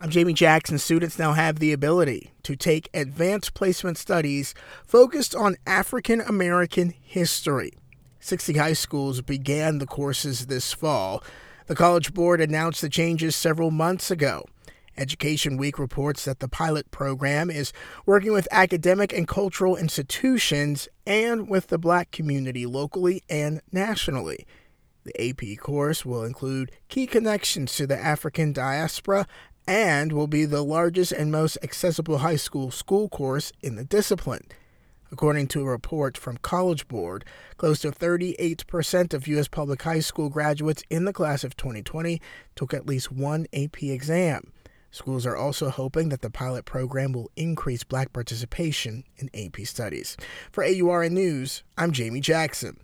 I'm Jamie Jackson. Students now have the ability to take advanced placement studies focused on African American history. 60 high schools began the courses this fall. The College Board announced the changes several months ago. Education Week reports that the pilot program is working with academic and cultural institutions and with the Black community locally and nationally. The AP course will include key connections to the African diaspora and will be the largest and most accessible high school course in the discipline. According to a report from College Board, close to 38% of U.S. public high school graduates in the class of 2020 took at least one AP exam. Schools are also hoping that the pilot program will increase Black participation in AP studies. For AURN News, I'm Jamie Jackson.